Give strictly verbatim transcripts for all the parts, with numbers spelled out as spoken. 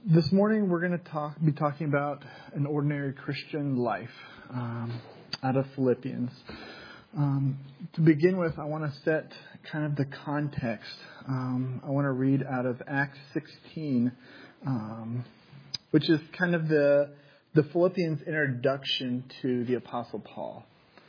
This morning we're going to talk, be talking about an ordinary Christian life um, out of Philippians. Um, to begin with, I want to set kind of the context. Um, I want to read out of Acts sixteen, um, which is kind of the the Philippians introduction to the Apostle Paul.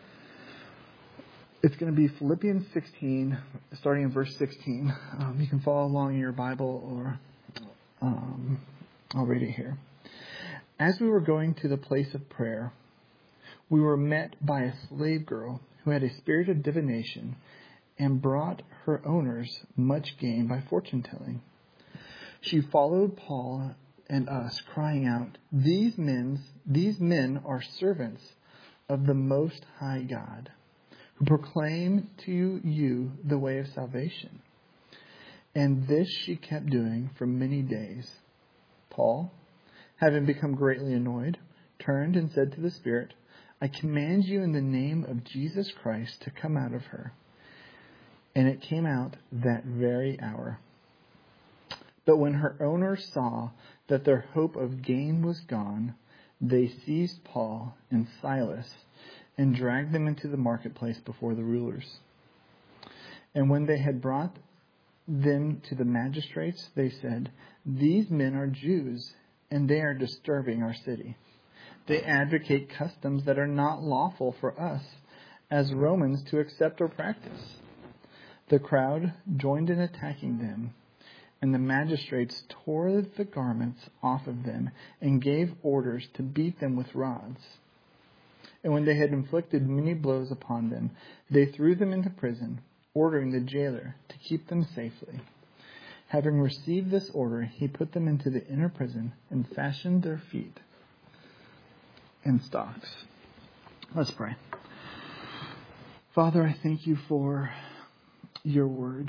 It's going to be Philippians sixteen, starting in verse sixteen. Um, you can follow along in your Bible, or um, I'll read it here. As we were going to the place of prayer, we were met by a slave girl who had a spirit of divination and brought her owners much gain by fortune-telling. She followed Paul and us, crying out, These men, these men are servants of the Most High God, who proclaim to you the way of salvation. And this she kept doing for many days. Paul, having become greatly annoyed, turned and said to the Spirit, I command you in the name of Jesus Christ to come out of her. And it came out that very hour. But when her owners saw that their hope of gain was gone, they seized Paul and Silas and dragged them into the marketplace before the rulers. And when they had brought them to the magistrates, they said, These men are Jews, and they are disturbing our city. They advocate customs that are not lawful for us, as Romans, to accept or practice. The crowd joined in attacking them, and the magistrates tore the garments off of them and gave orders to beat them with rods. And when they had inflicted many blows upon them, they threw them into prison, ordering the jailer to keep them safely. Having received this order, he put them into the inner prison and fashioned their feet in stocks. Let's pray. Father, I thank you for your word.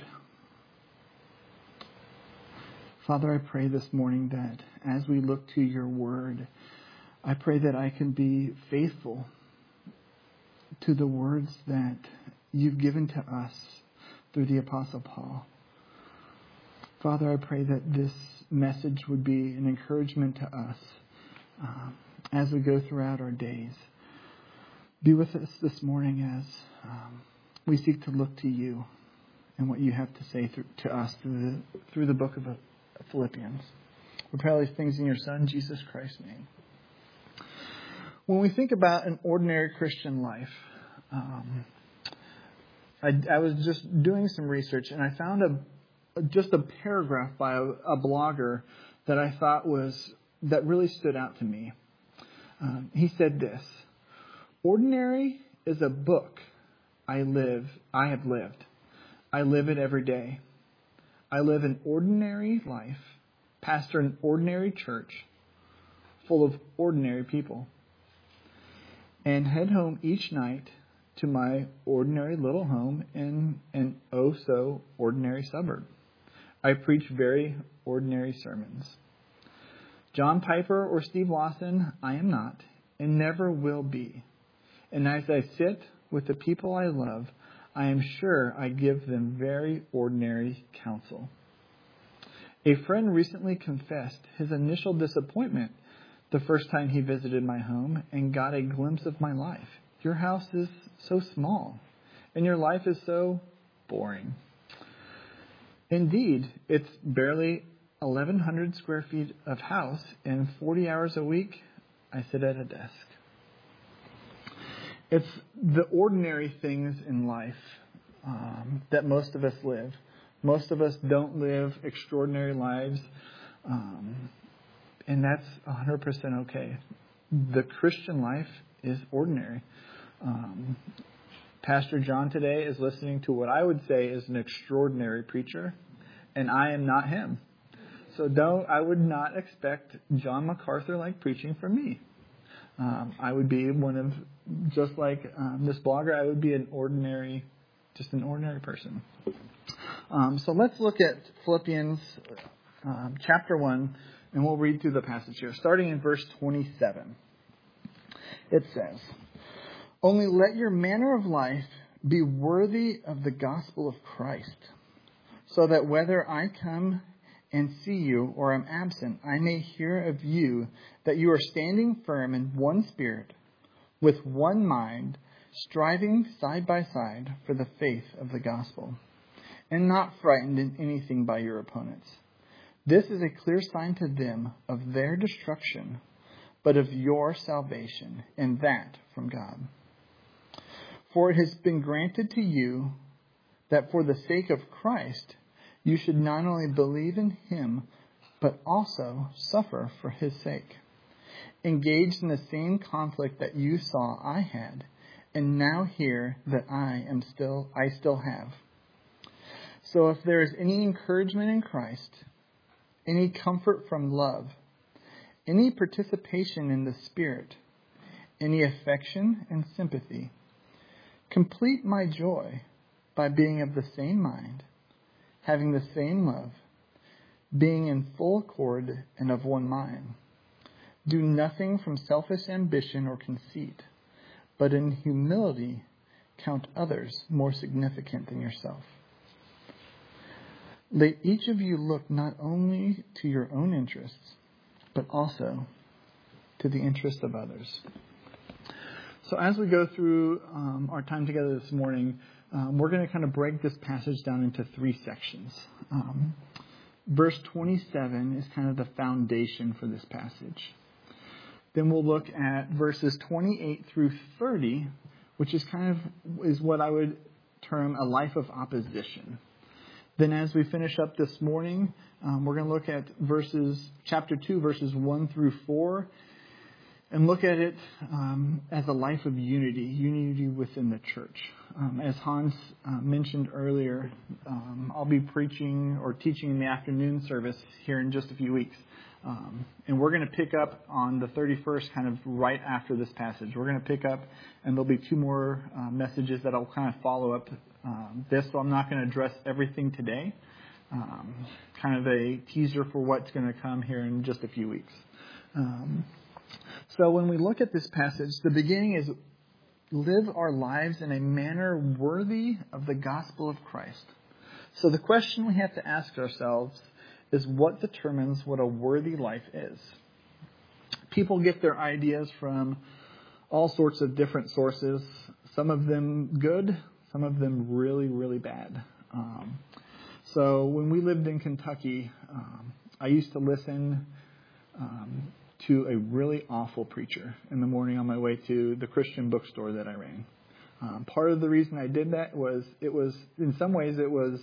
Father, I pray this morning that as we look to your word, I pray that I can be faithful to the words that you've given to us through the Apostle Paul. Father, I pray that this message would be an encouragement to us uh, as we go throughout our days. Be with us this morning as um, we seek to look to you and what you have to say through, to us through the, through the book of Philippians. We pray all these things in your Son, Jesus Christ's name. When we think about an ordinary Christian life, um, I, I was just doing some research and I found a just a paragraph by a, a blogger that I thought was that really stood out to me. Um, he said this: "Ordinary is a book I live. I have lived. I live it every day. I live an ordinary life, pastor an ordinary church, full of ordinary people, and head home each night to my ordinary little home in an oh so ordinary suburb. I preach very ordinary sermons. John Piper or Steve Lawson, I am not, and never will be. And as I sit with the people I love, I am sure I give them very ordinary counsel. A friend recently confessed his initial disappointment the first time he visited my home and got a glimpse of my life. Your house is so small, and your life is so boring. Indeed, it's barely eleven hundred square feet of house, and forty hours a week, I sit at a desk." It's the ordinary things in life um, that most of us live. Most of us don't live extraordinary lives, um, and that's one hundred percent okay. The Christian life is ordinary. Um, Pastor John today is listening to what I would say is an extraordinary preacher, and I am not him. So don't, I would not expect John MacArthur-like preaching from me. Um, I would be one of, just like um, this blogger, I would be an ordinary, just an ordinary person. Um, so let's look at Philippians um, chapter one, and we'll read through the passage here, starting in verse twenty-seven. It says, "Only let your manner of life be worthy of the gospel of Christ, so that whether I come and see you, or am absent, I may hear of you that you are standing firm in one spirit, with one mind, striving side by side for the faith of the gospel, and not frightened in anything by your opponents. This is a clear sign to them of their destruction, but of your salvation, and that from God. For it has been granted to you that for the sake of Christ, you should not only believe in him, but also suffer for his sake, engaged in the same conflict that you saw I had, and now hear that I am still I still have. So if there is any encouragement in Christ, any comfort from love, any participation in the Spirit, any affection and sympathy, complete my joy by being of the same mind, having the same love, being in full accord and of one mind. Do nothing from selfish ambition or conceit, but in humility count others more significant than yourself. Let each of you look not only to your own interests, but also to the interest of others. So as we go through um, our time together this morning, um, we're going to kind of break this passage down into three sections. Um, verse twenty-seven is kind of the foundation for this passage. Then we'll look at verses twenty-eight through thirty, which is kind of is what I would term a life of opposition. Then as we finish up this morning, um, we're going to look at verses, chapter two, verses one through four, and look at it um, as a life of unity, unity within the church. Um, as Hans uh, mentioned earlier, um, I'll be preaching or teaching in the afternoon service here in just a few weeks. Um, and we're going to pick up on the thirty-first, kind of right after this passage. We're going to pick up, and there'll be two more uh, messages that I'll kind of follow up um, this. So I'm not going to address everything today. Um, kind of a teaser for what's going to come here in just a few weeks. Um, so when we look at this passage, the beginning is live our lives in a manner worthy of the gospel of Christ. So the question we have to ask ourselves is what determines what a worthy life is. People get their ideas from all sorts of different sources, some of them good, some of them really, really bad. Um, so when we lived in Kentucky, um, I used to listen um, to a really awful preacher in the morning on my way to the Christian bookstore that I ran. Um, part of the reason I did that was it was, in some ways, it was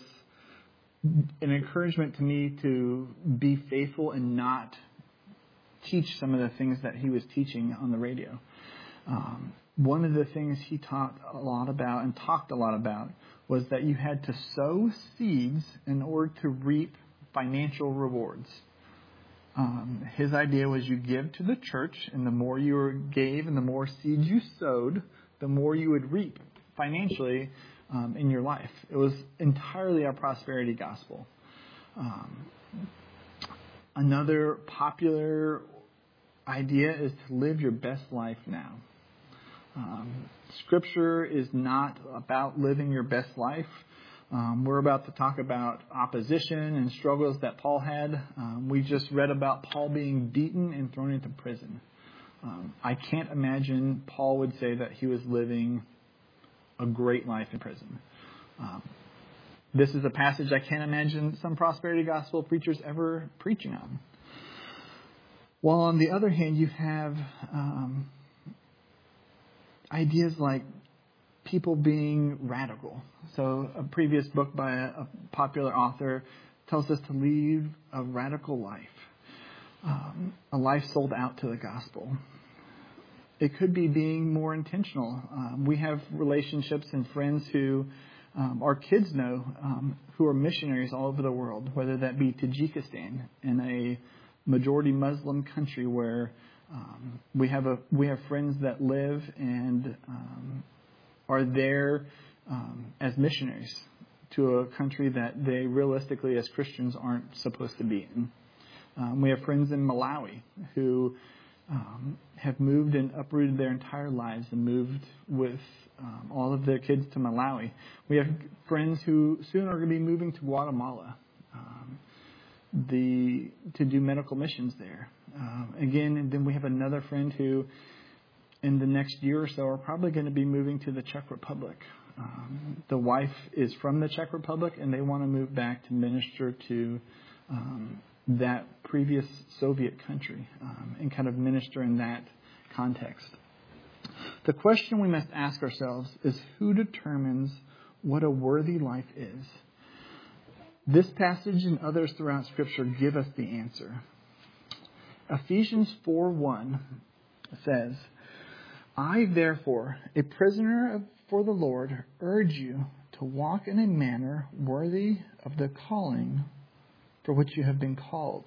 an encouragement to me to be faithful and not teach some of the things that he was teaching on the radio. Um, one of the things he taught a lot about and talked a lot about was that you had to sow seeds in order to reap financial rewards. Um, his idea was you give to the church, and the more you gave and the more seeds you sowed, the more you would reap financially Um, in your life. It was entirely a prosperity gospel. Um, another popular idea is to live your best life now. Um, scripture is not about living your best life. Um, we're about to talk about opposition and struggles that Paul had. Um, we just read about Paul being beaten and thrown into prison. Um, I can't imagine Paul would say that he was living a great life in prison. Um, this is a passage I can't imagine some prosperity gospel preachers ever preaching on. While on the other hand, you have um, ideas like people being radical. So a previous book by a, a popular author tells us to lead a radical life, um, a life sold out to the gospel. It could be being more intentional. Um, we have relationships and friends who um, our kids know um, who are missionaries all over the world, whether that be Tajikistan, in a majority Muslim country where um, we have a we have friends that live and um, are there um, as missionaries to a country that they realistically as Christians aren't supposed to be in. Um, we have friends in Malawi who Um, have moved and uprooted their entire lives and moved with um, all of their kids to Malawi. We have friends who soon are going to be moving to Guatemala. Um, the to do medical missions there. Um, again, and then we have another friend who, in the next year or so, are probably going to be moving to the Czech Republic. Um, the wife is from the Czech Republic, and they want to move back to minister to um, that previous Soviet country um, and kind of minister in that context. The question we must ask ourselves is, who determines what a worthy life is? This passage and others throughout Scripture give us the answer. Ephesians four one says, I, therefore, a prisoner of, for the Lord, urge you to walk in a manner worthy of the calling for which you have been called.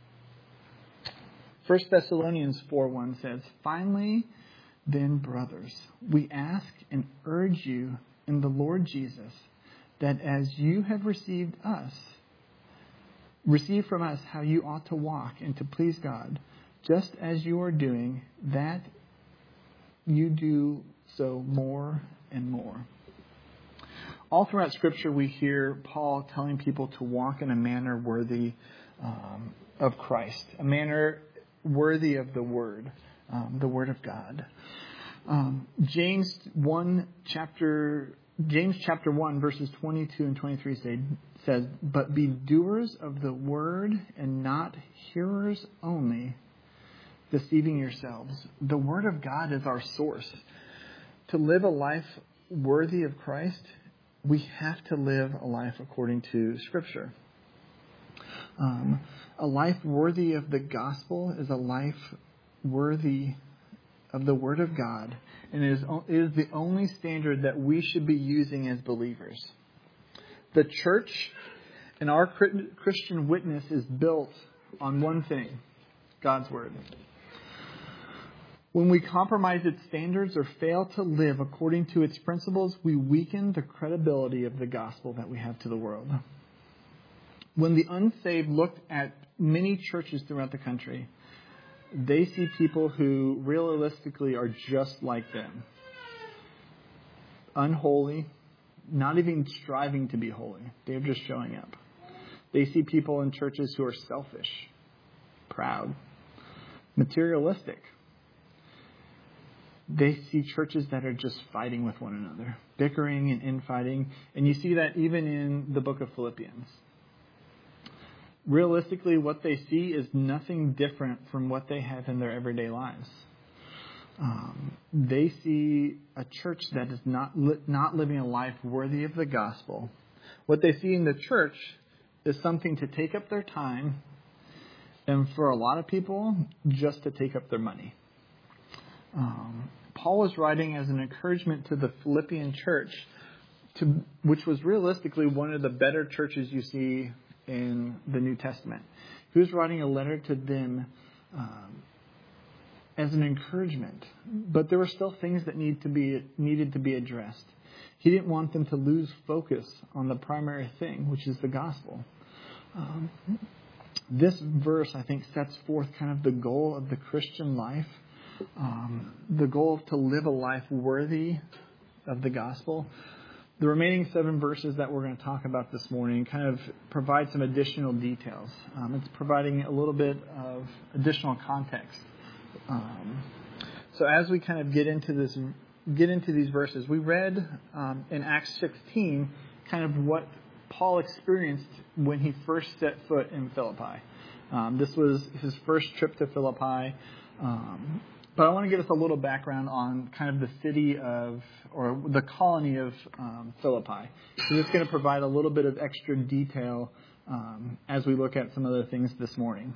First Thessalonians four one says, Finally, then, brothers, we ask and urge you in the Lord Jesus, that as you have received us, receive from us how you ought to walk and to please God, just as you are doing, that you do so more and more. All throughout Scripture, we hear Paul telling people to walk in a manner worthy um, of Christ, a manner worthy of the Word, um, the Word of God. Um, James one chapter James chapter one verses twenty-two and twenty-three say, says, But be doers of the word and not hearers only, deceiving yourselves. The Word of God is our source. To live a life worthy of Christ, we have to live a life according to Scripture. Um, a life worthy of the gospel is a life worthy of the Word of God, and it is, it is the only standard that we should be using as believers. The church and our Christian witness is built on one thing, God's Word. When we compromise its standards or fail to live according to its principles, we weaken the credibility of the gospel that we have to the world. When the unsaved look at many churches throughout the country, they see people who realistically are just like them. Unholy, not even striving to be holy. They're just showing up. They see people in churches who are selfish, proud, materialistic. They see churches that are just fighting with one another, bickering and infighting. And you see that even in the book of Philippians. Realistically, what they see is nothing different from what they have in their everyday lives. Um, they see a church that is not li- not living a life worthy of the gospel. What they see in the church is something to take up their time, and for a lot of people, just to take up their money. Um, Paul was writing as an encouragement to the Philippian church, to which was realistically one of the better churches you see in the New Testament. He was writing a letter to them um, as an encouragement, but there were still things that need to be needed to be addressed. He didn't want them to lose focus on the primary thing, which is the gospel. Um, this verse, I think, sets forth kind of the goal of the Christian life, um, the goal to live a life worthy of the gospel. The remaining seven verses that we're going to talk about this morning kind of provide some additional details. Um, it's providing a little bit of additional context. Um, so as we kind of get into this, get into these verses, we read um, in Acts sixteen kind of what Paul experienced when he first set foot in Philippi. Um, this was his first trip to Philippi. Um, But I want to give us a little background on kind of the city of, or the colony of um, Philippi. So it's going to provide a little bit of extra detail um, as we look at some other things this morning.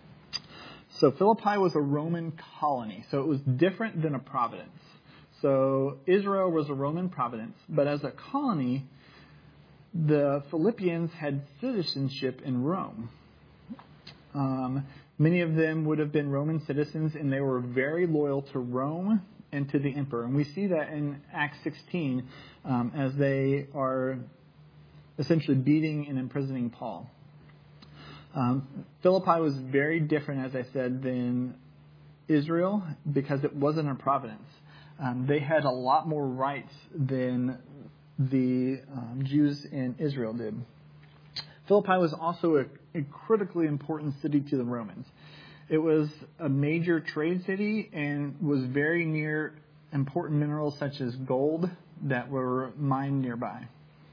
So Philippi was a Roman colony, so it was different than a province. So Israel was a Roman province, but as a colony, the Philippians had citizenship in Rome. Um, Many of them would have been Roman citizens, and they were very loyal to Rome and to the emperor. And we see that in Acts sixteen um, as they are essentially beating and imprisoning Paul. Um, Philippi was very different, as I said, than Israel because it wasn't a province. Um, they had a lot more rights than the um, Jews in Israel did. Philippi was also a a critically important city to the Romans. It was a major trade city and was very near important minerals such as gold that were mined nearby.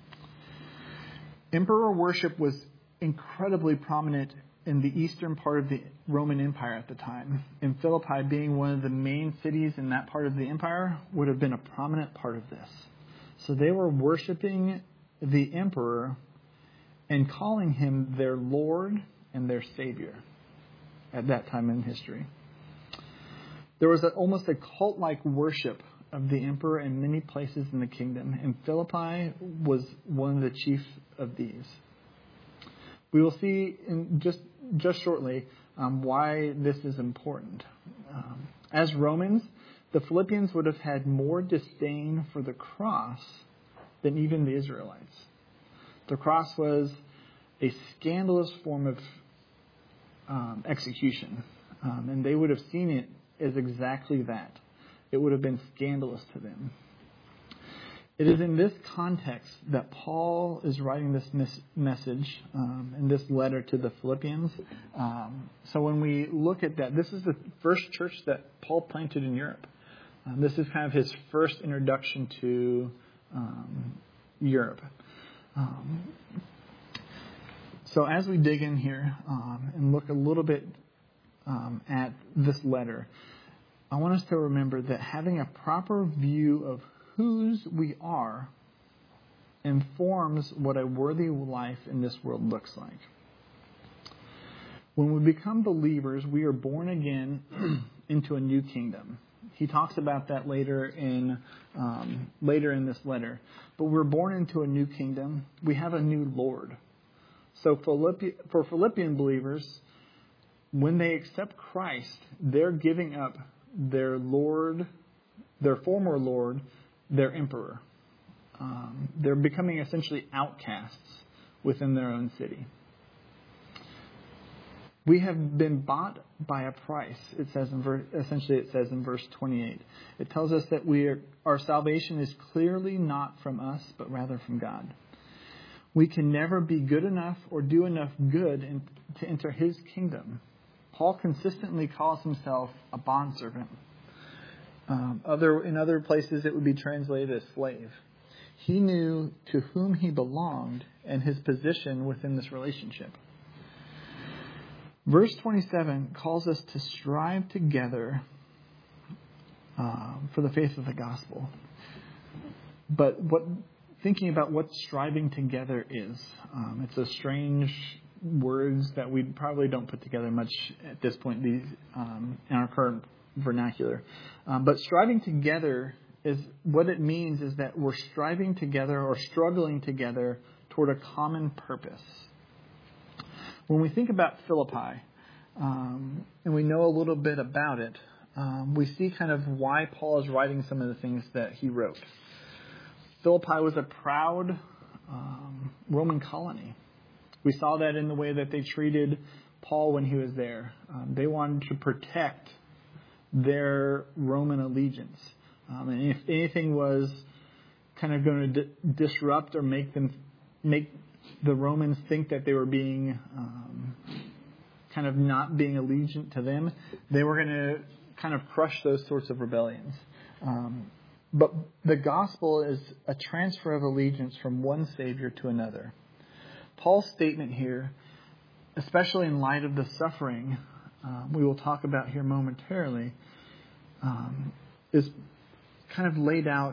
Emperor worship was incredibly prominent in the eastern part of the Roman Empire at the time. And Philippi, being one of the main cities in that part of the empire, would have been a prominent part of this. So they were worshiping the emperor and calling him their Lord and their Savior at that time in history. There was a, almost a cult-like worship of the emperor in many places in the kingdom, and Philippi was one of the chief of these. We will see in just just shortly um, why this is important. Um, as Romans, the Philippians would have had more disdain for the cross than even the Israelites. The cross was a scandalous form of um, execution, um, and they would have seen it as exactly that. It would have been scandalous to them. It is in this context that Paul is writing this mis- message um, in this letter to the Philippians. Um, so when we look at that, this is the first church that Paul planted in Europe. Um, this is kind of his first introduction to um, Europe. Um, so as we dig in here um, and look a little bit um, at this letter, I want us to remember that having a proper view of whose we are informs what a worthy life in this world looks like. When we become believers, we are born again into a new kingdom. He talks about that later in um, later in this letter. But we're born into a new kingdom. We have a new Lord. So Philippi- for Philippian believers, when they accept Christ, they're giving up their Lord, their former Lord, their emperor. Um, they're becoming essentially outcasts within their own city. We have been bought by a price. It says in verse, essentially it says in verse twenty-eight. It tells us that we are, our salvation is clearly not from us, but rather from God. We can never be good enough or do enough good in, to enter His kingdom. Paul consistently calls himself a bondservant. Um, other in other places it would be translated as slave. He knew to whom he belonged and his position within this relationship. Verse twenty-seven calls us to strive together uh, for the faith of the gospel. But what thinking about what striving together is, um, it's a strange words that we probably don't put together much at this point these, um, in our current vernacular. Um, but striving together is what it means is that we're striving together or struggling together toward a common purpose. When we think about Philippi, um, and we know a little bit about it, um, we see kind of why Paul is writing some of the things that he wrote. Philippi was a proud um, Roman colony. We saw that in the way that they treated Paul when he was there. Um, they wanted to protect their Roman allegiance. Um, and if anything was kind of going to di- disrupt or make them make the Romans think that they were being um, kind of not being allegiant to them, they were going to kind of crush those sorts of rebellions. Um, but the gospel is a transfer of allegiance from one Savior to another. Paul's statement here, especially in light of the suffering uh, we will talk about here momentarily, um, is kind of laid out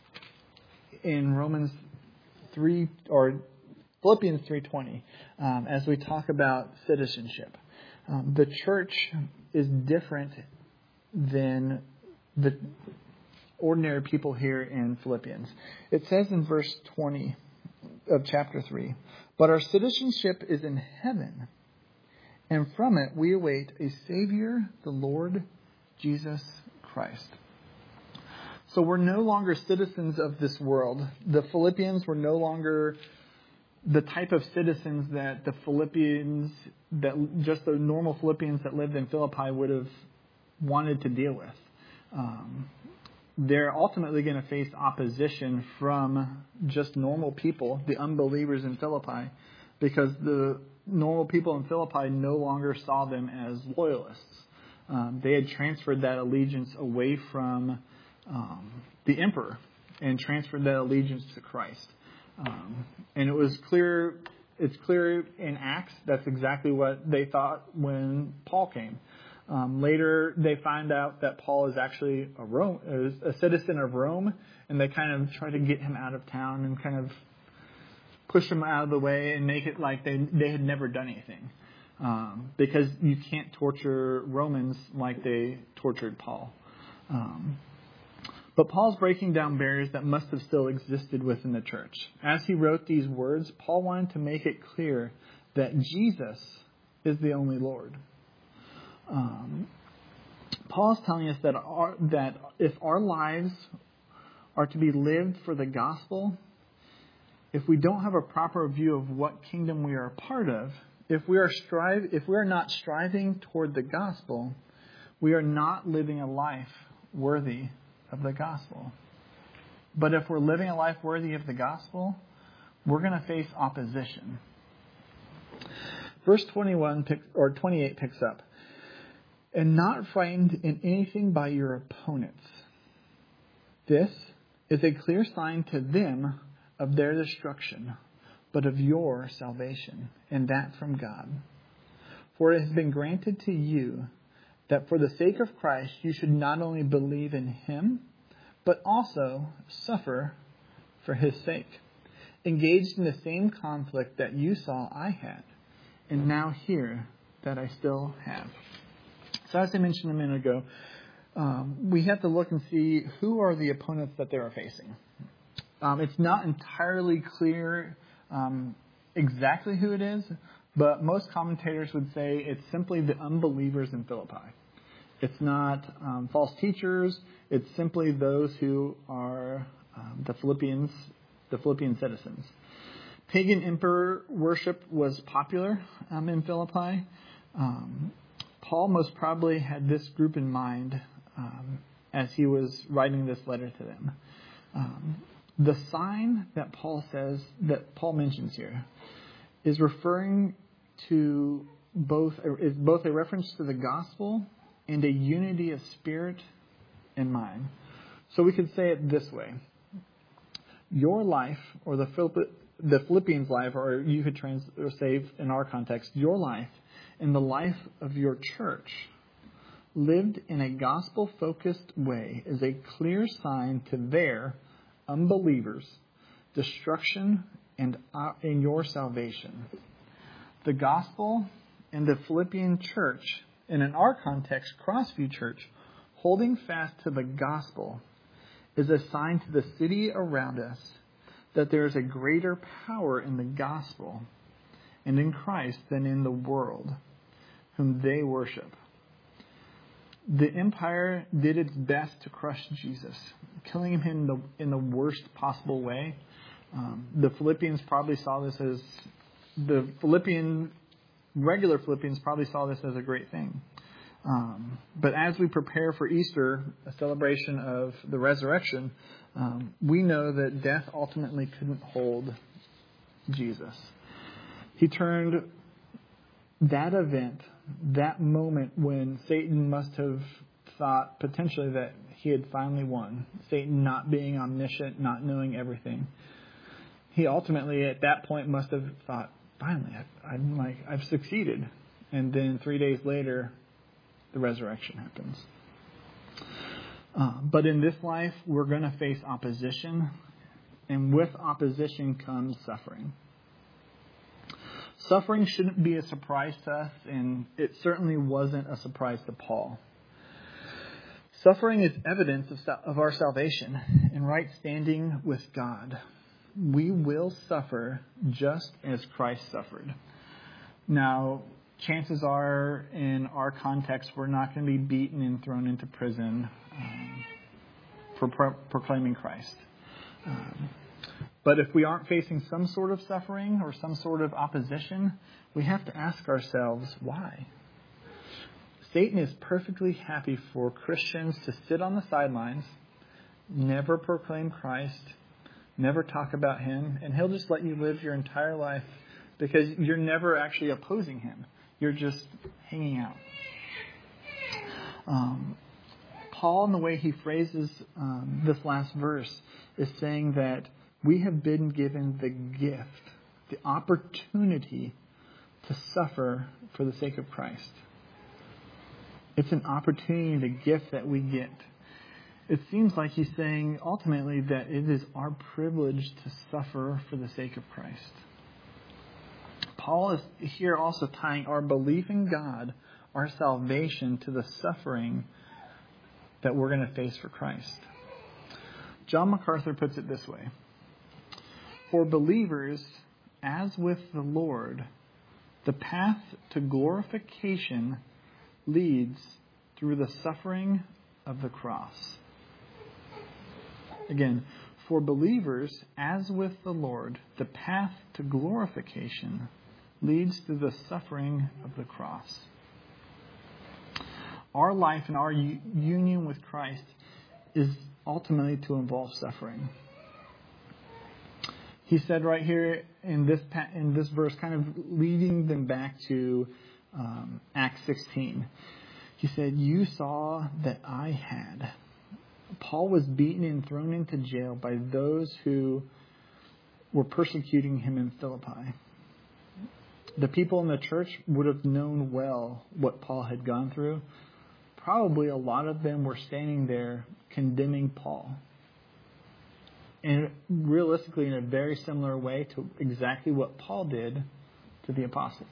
in Romans three or Philippians three twenty um, as we talk about citizenship. Um, the church is different than the ordinary people here in Philippians. It says in verse twenty of chapter three, "But our citizenship is in heaven, and from it we await a Savior, the Lord Jesus Christ." So we're no longer citizens of this world. The Philippians were no longer the type of citizens that the Philippians, that just the normal Philippians that lived in Philippi would have wanted to deal with. Um, they're ultimately going to face opposition from just normal people, the unbelievers in Philippi, because the normal people in Philippi no longer saw them as loyalists. Um, they had transferred that allegiance away from um, the emperor and transferred that allegiance to Christ. Um, and it was clear, it's clear in Acts, that's exactly what they thought when Paul came. Um, later, they find out that Paul is actually a, Rome, a citizen of Rome, and they kind of try to get him out of town and kind of push him out of the way and make it like they they had never done anything. Um, because you can't torture Romans like they tortured Paul. Um, but Paul's breaking down barriers that must have still existed within the church. As he wrote these words, Paul wanted to make it clear that Jesus is the only Lord. Um, Paul is telling us that our, that if our lives are to be lived for the gospel, if we don't have a proper view of what kingdom we are a part of, if we are strive, if we are not striving toward the gospel, we are not living a life worthy of the gospel. But if we're living a life worthy of the gospel, we're going to face opposition. Verse twenty-one picks, or twenty-eight picks up. And not frightened in anything by your opponents. This is a clear sign to them of their destruction, but of your salvation, and that from God. For it has been granted to you that for the sake of Christ you should not only believe in him, but also suffer for his sake, engaged in the same conflict that you saw I had, and now hear that I still have. So as I mentioned a minute ago, um, we have to look and see who are the opponents that they are facing. Um, it's not entirely clear um, exactly who it is, but most commentators would say it's simply the unbelievers in Philippi. It's not um, false teachers. It's simply those who are um, the Philippians, the Philippian citizens. Pagan emperor worship was popular um, in Philippi. Um, Paul most probably had this group in mind um, as he was writing this letter to them. Um, the sign that Paul says, that Paul mentions here, is referring to both, is both a reference to the gospel and a unity of spirit and mind. So we could say it this way. Your life, or the Philipp- the Philippians' life, or you could trans or say in our context, your life and the life of your church lived in a gospel-focused way is a clear sign to their unbelievers' destruction and in your salvation. The gospel and the Philippian church, and in our context, Crossview Church, holding fast to the gospel is a sign to the city around us that there is a greater power in the gospel and in Christ than in the world, whom they worship. The empire did its best to crush Jesus, killing him in the, in the worst possible way. Um, the Philippians probably saw this as, the Philippian, regular Philippians probably saw this as a great thing. Um, but as we prepare for Easter, a celebration of the resurrection, um, we know that death ultimately couldn't hold Jesus. He turned that event, that moment when Satan must have thought potentially that he had finally won, Satan not being omniscient, not knowing everything. He ultimately at that point must have thought, finally, I, I'm like, I've succeeded. And then three days later, the resurrection happens. Uh, but in this life, we're going to face opposition. And with opposition comes suffering. Suffering shouldn't be a surprise to us, and it certainly wasn't a surprise to Paul. Suffering is evidence of, of our salvation and right standing with God. We will suffer just as Christ suffered. Now, chances are, in our context, we're not going to be beaten and thrown into prison um, for pro- proclaiming Christ. Um, but if we aren't facing some sort of suffering or some sort of opposition, we have to ask ourselves, why? Satan is perfectly happy for Christians to sit on the sidelines, never proclaim Christ, never talk about him, and he'll just let you live your entire life because you're never actually opposing him. You're just hanging out. Um, Paul, in the way he phrases um, this last verse, is saying that we have been given the gift, the opportunity to suffer for the sake of Christ. It's an opportunity, the gift that we get. It seems like he's saying ultimately that it is our privilege to suffer for the sake of Christ. Paul is here also tying our belief in God, our salvation, to the suffering that we're going to face for Christ. John MacArthur puts it this way: for believers, as with the Lord, the path to glorification leads through the suffering of the cross. Again, for believers, as with the Lord, the path to glorification leads through the suffering of the cross. Our life and our u- union with Christ is ultimately to involve suffering. He said right here in this pa- in this verse, kind of leading them back to um, Acts sixteen. He said, "You saw that I had." Paul was beaten and thrown into jail by those who were persecuting him in Philippi. The people in the church would have known well what Paul had gone through. Probably a lot of them were standing there condemning Paul. And realistically, in a very similar way to exactly what Paul did to the apostles.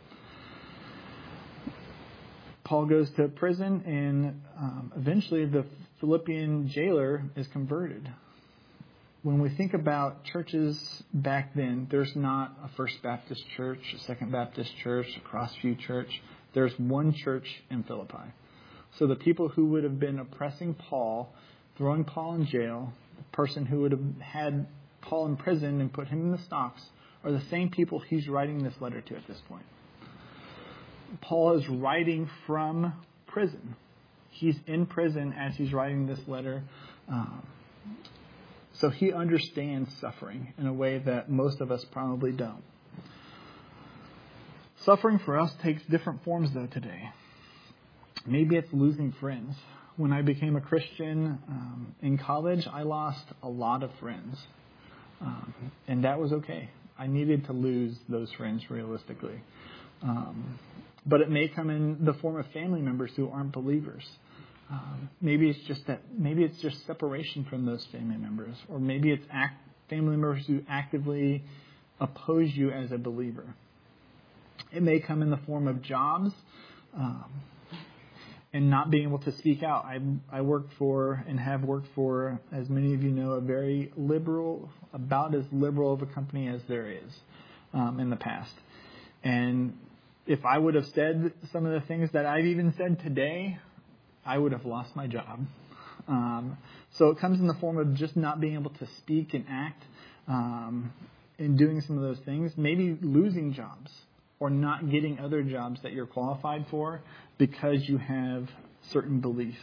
Paul goes to prison, and um, eventually the Philippian jailer is converted. When we think about churches back then, there's not a First Baptist Church, a Second Baptist Church, a Crossview Church. There's one church in Philippi. So the people who would have been oppressing Paul, throwing Paul in jail, the person who would have had Paul in prison and put him in the stocks, are the same people he's writing this letter to at this point. Paul is writing from prison. He's in prison as he's writing this letter. Um, so he understands suffering in a way that most of us probably don't. Suffering for us takes different forms, though, today. Maybe it's losing friends. When I became a Christian um, in college, I lost a lot of friends. Um, and that was okay. I needed to lose those friends realistically. Um, but it may come in the form of family members who aren't believers. Um, maybe it's just that. Maybe it's just separation from those family members, or maybe it's act, family members who actively oppose you as a believer. It may come in the form of jobs, um, and not being able to speak out. I I work for and have worked for, as many of you know, a very liberal, about as liberal of a company as there is um, in the past. And if I would have said some of the things that I've even said today, I would have lost my job. Um, so it comes in the form of just not being able to speak and act um, and doing some of those things. Maybe losing jobs or not getting other jobs that you're qualified for because you have certain beliefs.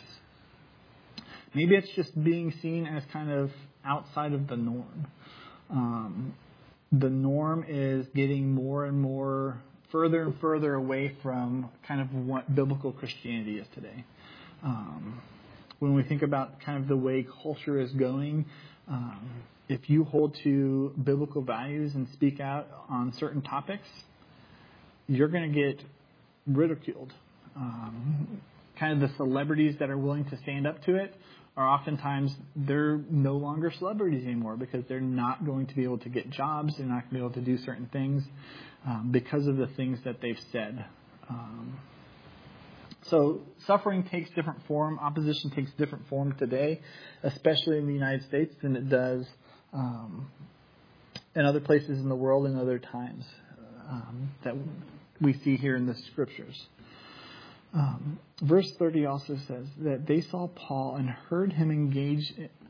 Maybe it's just being seen as kind of outside of the norm. Um, the norm is getting more and more further and further away from kind of what biblical Christianity is today. Um, when we think about kind of the way culture is going, um, if you hold to biblical values and speak out on certain topics, you're going to get ridiculed. Um, kind of the celebrities that are willing to stand up to it are oftentimes, they're no longer celebrities anymore because they're not going to be able to get jobs. They're not going to be able to do certain things um, because of the things that they've said. Um, so suffering takes different form. Opposition takes different form today, especially in the United States, than it does um, in other places in the world and other times um, that we see here in the scriptures. Um, verse thirty also says that they saw Paul and heard him engage.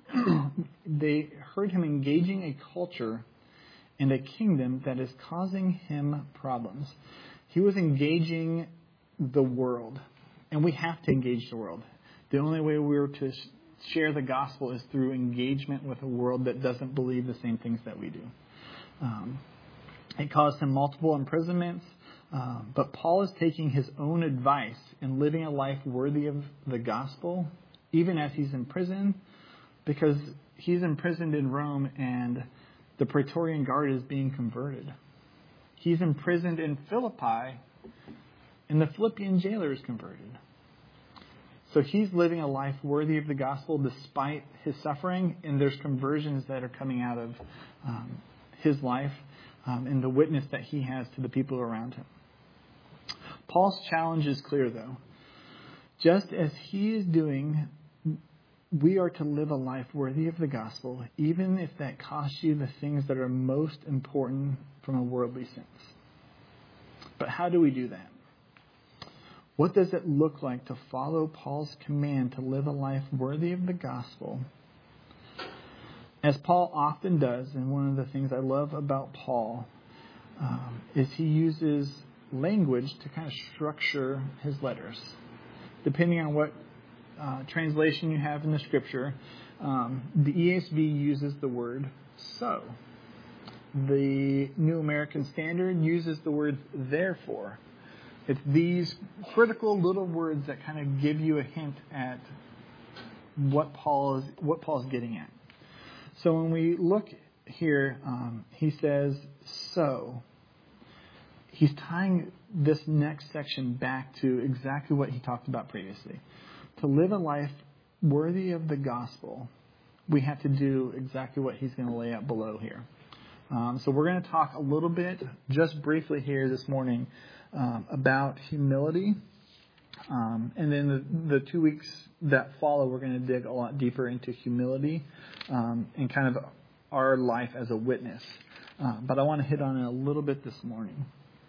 They heard him engaging a culture and a kingdom that is causing him problems. He was engaging the world, and we have to engage the world. The only way we're to share the gospel is through engagement with a world that doesn't believe the same things that we do. Um, It caused him multiple imprisonments. Uh, but Paul is taking his own advice in living a life worthy of the gospel, even as he's in prison, because he's imprisoned in Rome and the Praetorian Guard is being converted. He's imprisoned in Philippi and the Philippian jailer is converted. So he's living a life worthy of the gospel despite his suffering, and there's conversions that are coming out of um, his life um, and the witness that he has to the people around him. Paul's challenge is clear, though. Just as he is doing, we are to live a life worthy of the gospel, even if that costs you the things that are most important from a worldly sense. But how do we do that? What does it look like to follow Paul's command to live a life worthy of the gospel? As Paul often does, and one of the things I love about Paul um, is he uses language to kind of structure his letters. Depending on what uh, translation you have in the scripture, um, the E S V uses the word so. The New American Standard uses the word therefore. It's these critical little words that kind of give you a hint at what Paul is what Paul's getting at. So when we look here, um, he says so. He's tying this next section back to exactly what he talked about previously. To live a life worthy of the gospel, we have to do exactly what he's going to lay out below here. Um, so we're going to talk a little bit, just briefly here this morning, um, about humility. Um, and then the, the two weeks that follow, we're going to dig a lot deeper into humility um, and kind of our life as a witness. Uh, but I want to hit on it a little bit this morning.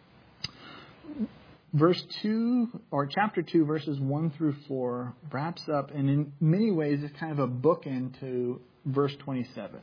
Verse two, or chapter two, verses one through four, wraps up, and in many ways is kind of a bookend to verse twenty-seven.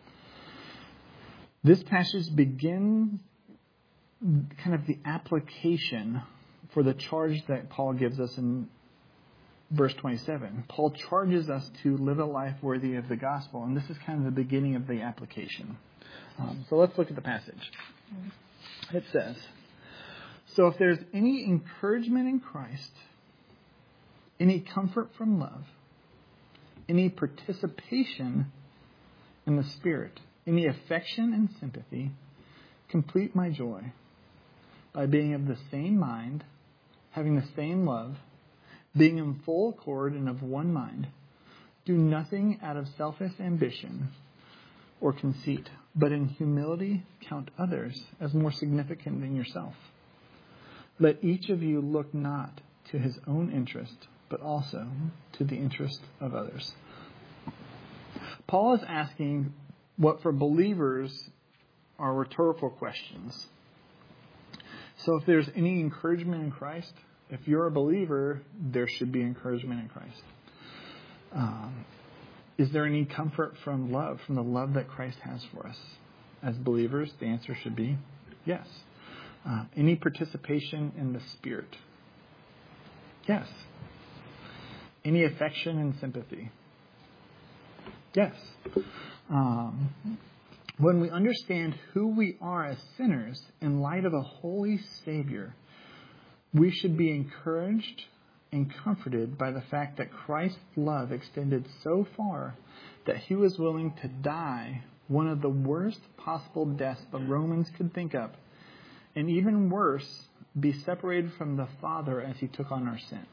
This passage begins kind of the application for the charge that Paul gives us in verse twenty-seven. Paul charges us to live a life worthy of the gospel, and this is kind of the beginning of the application. Um, so let's look at the passage. It says, so if there's any encouragement in Christ, any comfort from love, any participation in the Spirit, any affection and sympathy, complete my joy by being of the same mind, having the same love, being in full accord and of one mind. Do nothing out of selfish ambition or conceit, but in humility count others as more significant than yourself. Let each of you look not to his own interest, but also to the interest of others. Paul is asking what for believers are rhetorical questions. So if there's any encouragement in Christ, if you're a believer, there should be encouragement in Christ. Um, is there any comfort from love, from the love that Christ has for us? As believers, the answer should be yes. Uh, any participation in the Spirit? Yes. Any affection and sympathy? Yes. Um, when we understand who we are as sinners in light of a holy Savior, we should be encouraged and comforted by the fact that Christ's love extended so far that he was willing to die one of the worst possible deaths the Romans could think of, and even worse, be separated from the Father as he took on our sin.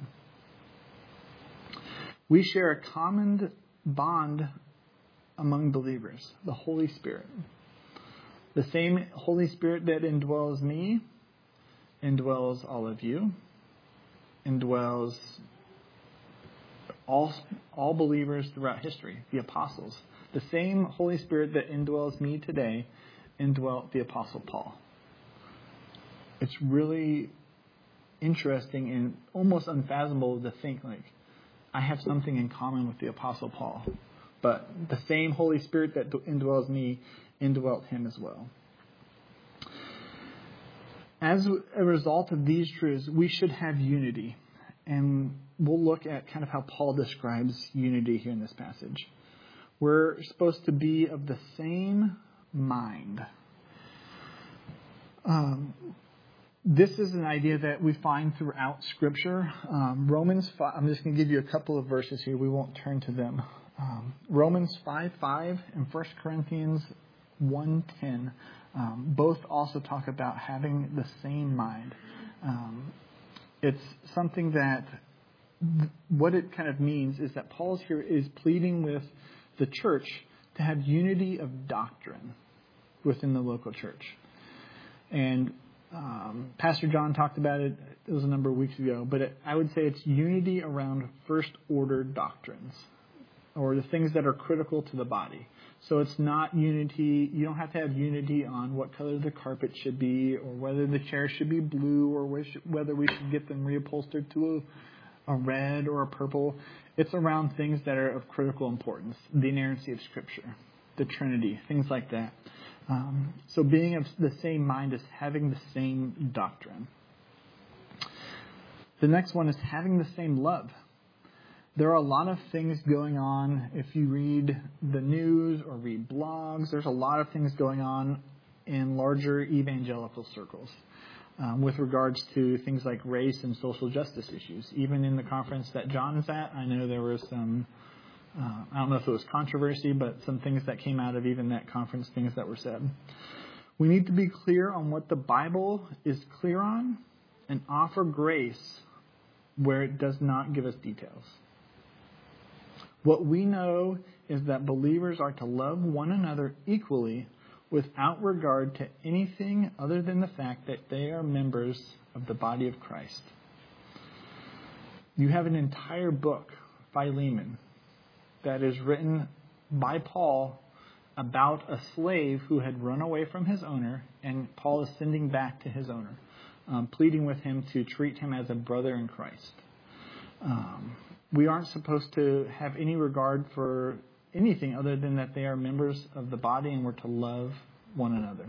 We share a common bond among believers, the Holy Spirit. The same Holy Spirit that indwells me, indwells all of you, indwells all, all believers throughout history, the apostles. The same Holy Spirit that indwells me today indwelt the Apostle Paul. It's really interesting and almost unfathomable to think, like, I have something in common with the Apostle Paul. But the same Holy Spirit that indwells me indwelt him as well. As a result of these truths, we should have unity. And we'll look at kind of how Paul describes unity here in this passage. We're supposed to be of the same mind. Um, this is an idea that we find throughout Scripture. Um, Romans five, I'm just going to give you a couple of verses here. We won't turn to them. Um, Romans five five and First Corinthians one ten um, both also talk about having the same mind. Um, it's something that th- what it kind of means is that Paul's here is pleading with the church to have unity of doctrine within the local church. And um, Pastor John talked about it, it was a number of weeks ago, but it, I would say it's unity around first order doctrines, or the things that are critical to the body. So it's not unity, you don't have to have unity on what color the carpet should be, or whether the chairs should be blue, or whether we should get them reupholstered to a, a red or a purple. It's around things that are of critical importance, the inerrancy of Scripture, the Trinity, things like that. Um, so being of the same mind is having the same doctrine. The next one is having the same love. There are a lot of things going on. If you read the news or read blogs, there's a lot of things going on in larger evangelical circles um, with regards to things like race and social justice issues. Even in the conference that John is at, I know there was some Uh, I don't know if it was controversy, but some things that came out of even that conference, things that were said. We need to be clear on what the Bible is clear on and offer grace where it does not give us details. What we know is that believers are to love one another equally without regard to anything other than the fact that they are members of the body of Christ. You have an entire book, Philemon, that is written by Paul about a slave who had run away from his owner, and Paul is sending back to his owner, um, pleading with him to treat him as a brother in Christ. Um, we aren't supposed to have any regard for anything other than that they are members of the body and we're to love one another.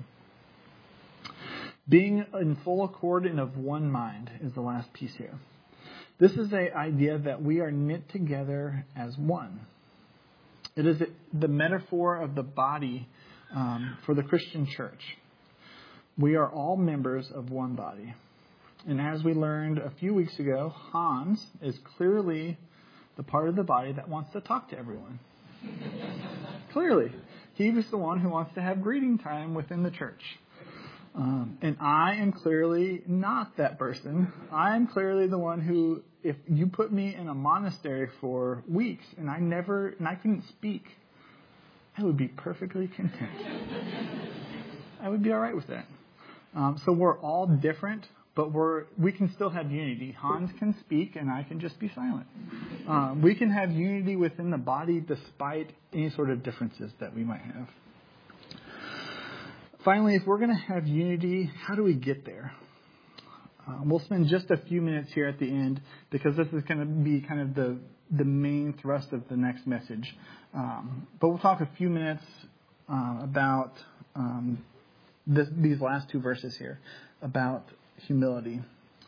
Being in full accord and of one mind is the last piece here. This is the idea that we are knit together as one. It is the metaphor of the body um, for the Christian church. We are all members of one body. And as we learned a few weeks ago, Hans is clearly the part of the body that wants to talk to everyone. Clearly. He was the one who wants to have greeting time within the church. Um, and I am clearly not that person. I am clearly the one who, if you put me in a monastery for weeks and I never, and I couldn't speak, I would be perfectly content. I would be all right with that. Um, so we're all different, but we're we can still have unity. Hans can speak and I can just be silent. Um, we can have unity within the body despite any sort of differences that we might have. Finally, if we're going to have unity, how do we get there? Um, we'll spend just a few minutes here at the end because this is going to be kind of the, the main thrust of the next message. Um, but we'll talk a few minutes uh, about um, this, these last two verses here, about humility.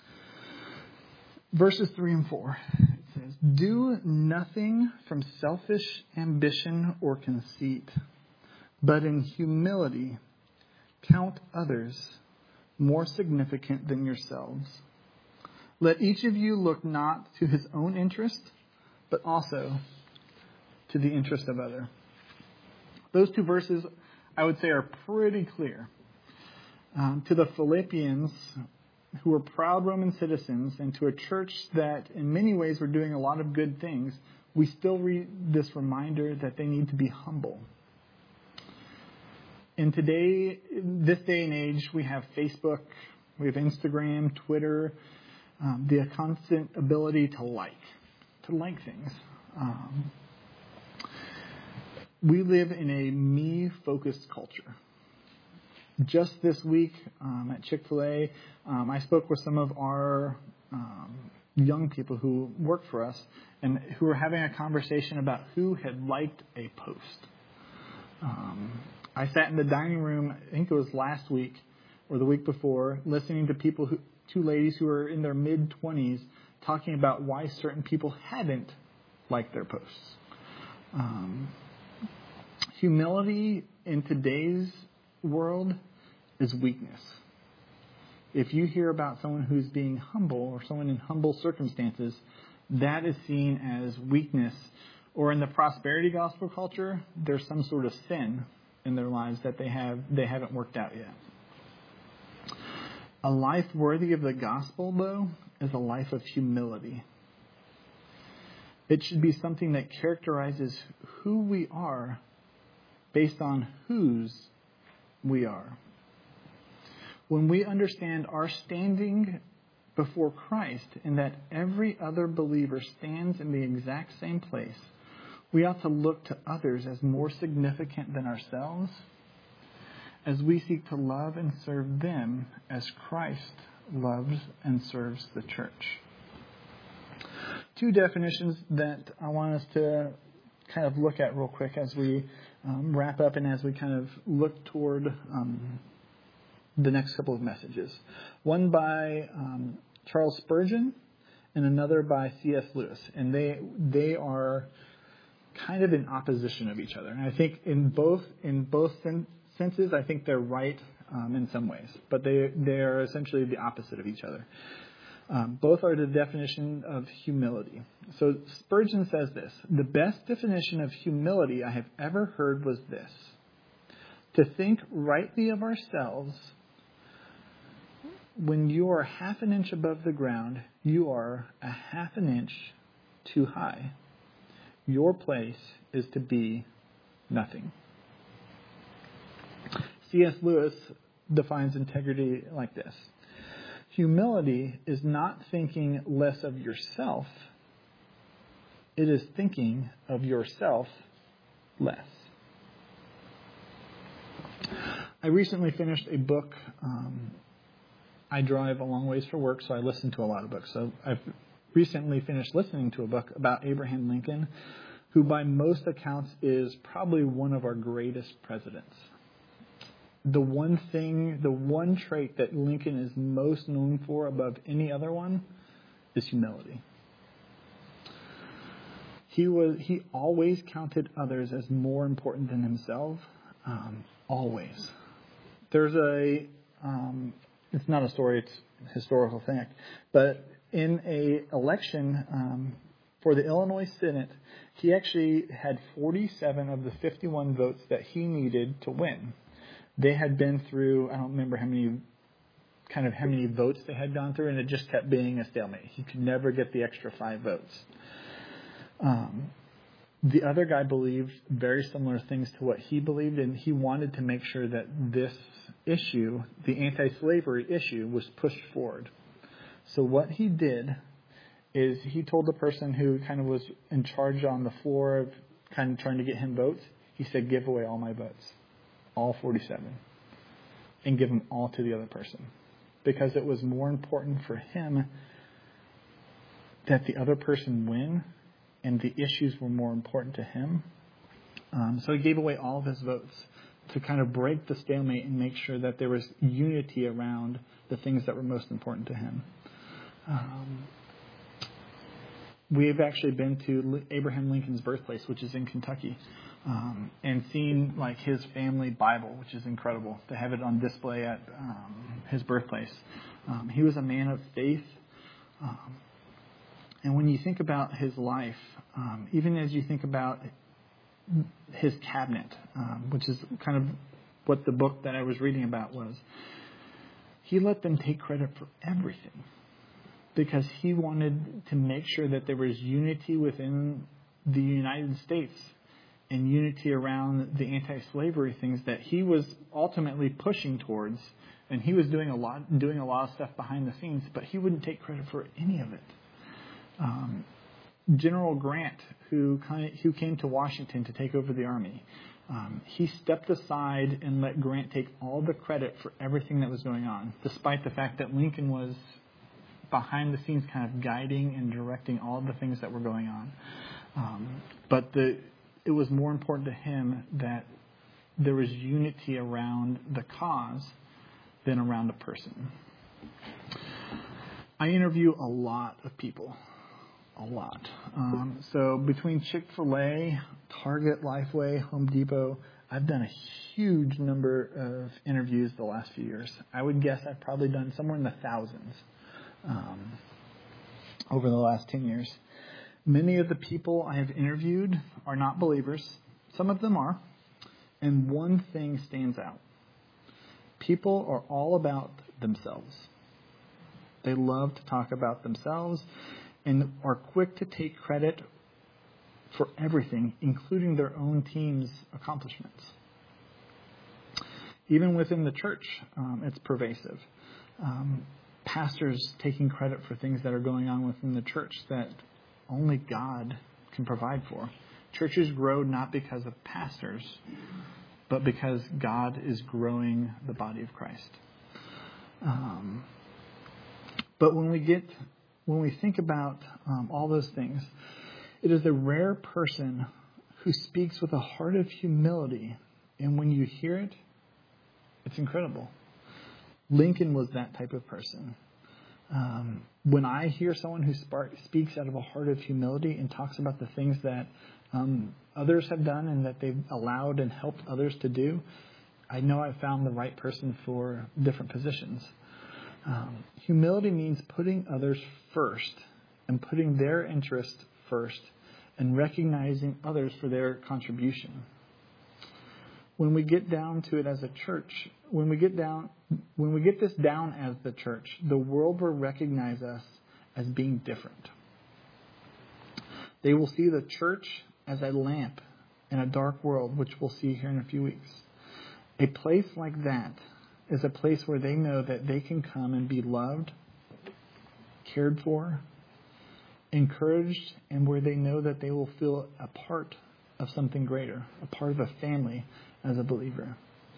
Verses three and four, it says, "Do nothing from selfish ambition or conceit, but in humility count others more significant than yourselves. Let each of you look not to his own interest, but also to the interest of others." Those two verses, I would say, are pretty clear. Um, to the Philippians, who were proud Roman citizens, and to a church that in many ways were doing a lot of good things, we still read this reminder that they need to be humble. In today, this day and age, we have Facebook, we have Instagram, Twitter, um, the constant ability to like, to like things. Um, we live in a me-focused culture. Just this week um, at Chick-fil-A, um, I spoke with some of our um, young people who work for us and who were having a conversation about who had liked a post. Um, I sat in the dining room, I think it was last week or the week before, listening to people, who, two ladies who were in their mid-twenties, talking about why certain people hadn't liked their posts. Um, humility in today's world is weakness. If you hear about someone who's being humble or someone in humble circumstances, that is seen as weakness. Or in the prosperity gospel culture, there's some sort of sin in their lives that they have they haven't worked out yet. A life worthy of the gospel, though, is a life of humility. It should be something that characterizes who we are based on whose we are. When we understand our standing before Christ and that every other believer stands in the exact same place, we ought to look to others as more significant than ourselves as we seek to love and serve them as Christ loves and serves the church. Two definitions that I want us to kind of look at real quick as we um, wrap up and as we kind of look toward um, the next couple of messages. One by um, Charles Spurgeon and another by C S Lewis. And they they are kind of in opposition of each other. And I think in both in both sen- senses, I think they're right um, in some ways. But they, they are essentially the opposite of each other. Um, both are the definition of humility. So Spurgeon says this: the best definition of humility I have ever heard was this: to think rightly of ourselves. When you are half an inch above the ground, you are a half an inch too high. Your place is to be nothing. C S Lewis defines integrity like this: humility is not thinking less of yourself. It is thinking of yourself less. I recently finished a book. Um, I drive a long ways for work, so I listen to a lot of books. So I've recently finished listening to a book about Abraham Lincoln, who by most accounts is probably one of our greatest presidents. The one thing, the one trait that Lincoln is most known for above any other one is humility. He was he always counted others as more important than himself. Um, always. There's a, um, it's not a story, it's a historical fact, but in a election um, for the Illinois Senate, he actually had forty-seven of the fifty-one votes that he needed to win. They had been through, I don't remember how many, kind of how many votes they had gone through, and it just kept being a stalemate. He could never get the extra five votes. Um, the other guy believed very similar things to what he believed, and he wanted to make sure that this issue, the anti-slavery issue, was pushed forward. So what he did is he told the person who kind of was in charge on the floor of kind of trying to get him votes, he said, give away all my votes. All forty-seven, and give them all to the other person, because it was more important for him that the other person win, and the issues were more important to him. Um, so he gave away all of his votes to kind of break the stalemate and make sure that there was unity around the things that were most important to him. Um, we've actually been to Abraham Lincoln's birthplace, which is in Kentucky. Um, and seen like his family Bible, which is incredible. They have it on display at um, his birthplace. Um, he was a man of faith. Um, and when you think about his life, um, even as you think about his cabinet, um, which is kind of what the book that I was reading about was, he let them take credit for everything because he wanted to make sure that there was unity within the United States and unity around the anti-slavery things that he was ultimately pushing towards, and he was doing a lot, doing a lot of stuff behind the scenes, but he wouldn't take credit for any of it. Um, General Grant, who kind of, who came to Washington to take over the army, um, he stepped aside and let Grant take all the credit for everything that was going on, despite the fact that Lincoln was behind the scenes, kind of guiding and directing all the things that were going on. Um, but the It was more important to him that there was unity around the cause than around a person. I interview a lot of people, a lot. Um, so between Chick-fil-A, Target, Lifeway, Home Depot, I've done a huge number of interviews the last few years. I would guess I've probably done somewhere in the thousands um, over the last ten years. Many of the people I have interviewed are not believers. Some of them are. And one thing stands out. People are all about themselves. They love to talk about themselves and are quick to take credit for everything, including their own team's accomplishments. Even within the church, um, it's pervasive. Um, pastors taking credit for things that are going on within the church that only God can provide for. Churches grow not because of pastors, but because God is growing the body of Christ. Um, but when we get, when we think about um, all those things, it is a rare person who speaks with a heart of humility, and when you hear it, it's incredible. Lincoln was that type of person. Um, when I hear someone who spark, speaks out of a heart of humility and talks about the things that um, others have done and that they've allowed and helped others to do, I know I've found the right person for different positions. Um, humility means putting others first and putting their interest first and recognizing others for their contribution. When we get down to it as a church, when we get down, when we get this down as the church, the world will recognize us as being different. They will see the church as a lamp in a dark world, which we'll see here in a few weeks. A place like that is a place where they know that they can come and be loved, cared for, encouraged, and where they know that they will feel a part of something greater, a part of a family as a believer.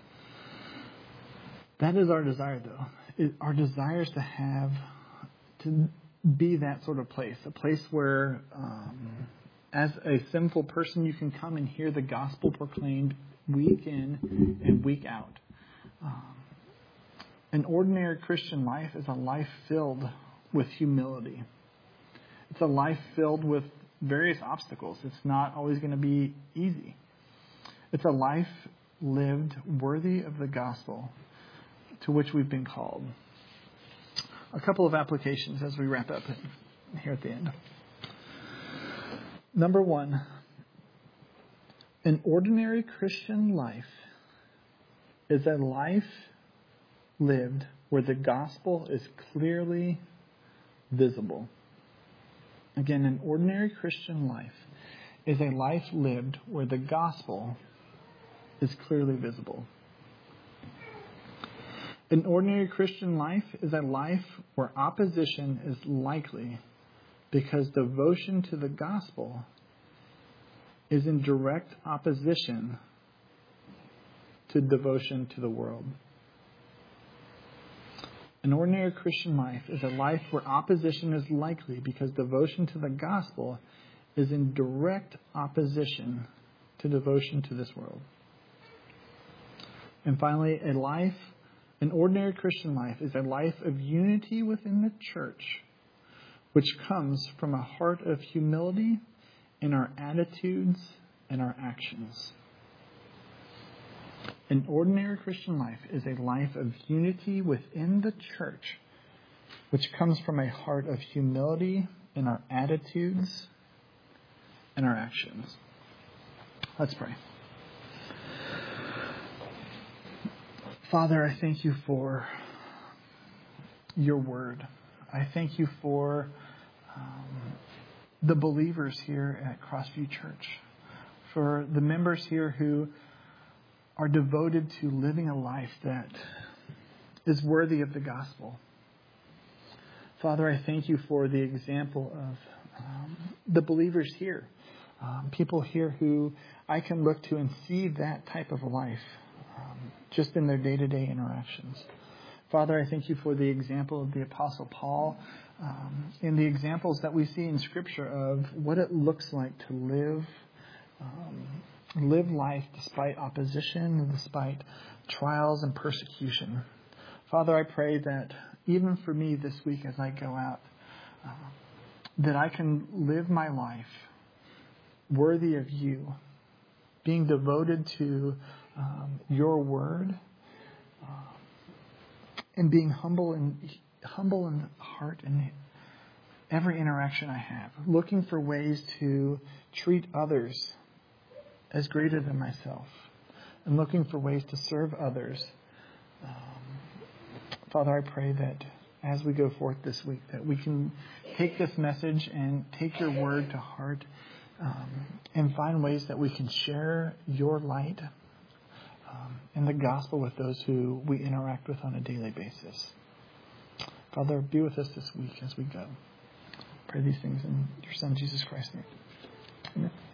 That is our desire, though. It, our desire is to have, to be that sort of place, a place where, um, as a sinful person, you can come and hear the gospel proclaimed week in and week out. Um, an ordinary Christian life is a life filled with humility. It's a life filled with various obstacles. It's not always going to be easy. It's a life lived worthy of the gospel to which we've been called. A couple of applications as we wrap up here at the end. Number one, an ordinary Christian life is a life lived where the gospel is clearly visible. Again, an ordinary Christian life is a life lived where the gospel is clearly visible. An ordinary Christian life is a life where opposition is likely because devotion to the gospel is in direct opposition to devotion to the world. An ordinary Christian life is a life where opposition is likely because devotion to the gospel is in direct opposition to devotion to this world. And finally, a life, an ordinary Christian life is a life of unity within the church, which comes from a heart of humility in our attitudes and our actions. An ordinary Christian life is a life of unity within the church, which comes from a heart of humility in our attitudes and our actions. Let's pray. Father, I thank you for your word. I thank you for um, the believers here at Crossview Church, for the members here who are devoted to living a life that is worthy of the gospel. Father, I thank you for the example of um, the believers here, um, people here who I can look to and see that type of life um, just in their day-to-day interactions. Father, I thank you for the example of the Apostle Paul um, and the examples that we see in Scripture of what it looks like to live um, live life despite opposition and despite trials and persecution. Father, I pray that even for me this week as I go out, uh, that I can live my life worthy of you, being devoted to um, your word, uh, and being humble and humble in heart and every interaction I have, looking for ways to treat others as greater than myself, and looking for ways to serve others. Um, Father, I pray that as we go forth this week, that we can take this message and take your word to heart, um, and find ways that we can share your light um, and the gospel with those who we interact with on a daily basis. Father, be with us this week as we go. Pray these things in your Son, Jesus Christ's name. Amen.